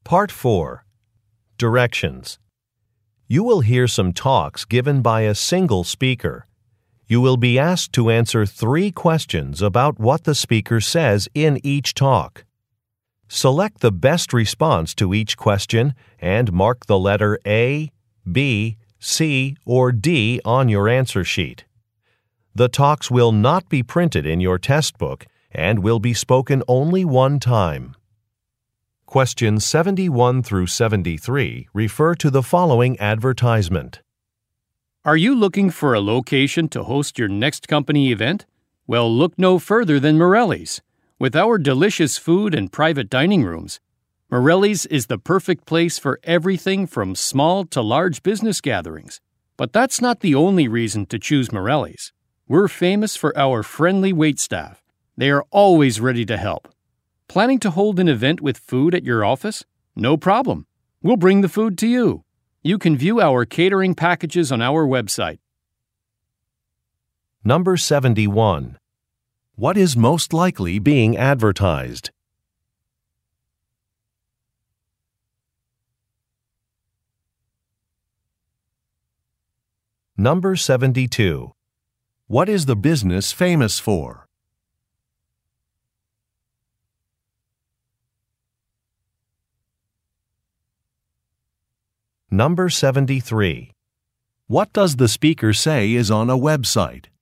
Part 4. Directions. You will hear some talks given by a single speaker. You will be asked to answer 3 questions about what the speaker says in each talk. Select the best response to each question and mark the letter A, B, C, or D on your answer sheet. The talks will not be printed in your test book and will be spoken only one time. Questions 71 through 73 refer to the following advertisement. Are you looking for a location to host your next company event? Well, look no further than Morelli's. With our delicious food and private dining rooms, Morelli's is the perfect place for everything from small to large business gatherings. But that's not the only reason to choose Morelli's. We're famous for our friendly waitstaff. They are always ready to help. Planning to hold an event with food at your office? No problem. We'll bring the food to you. You can view our catering packages on our website. Number 71. What is most likely being advertised? Number 72. What is the business famous for? Number 73. What does the speaker say is on a website?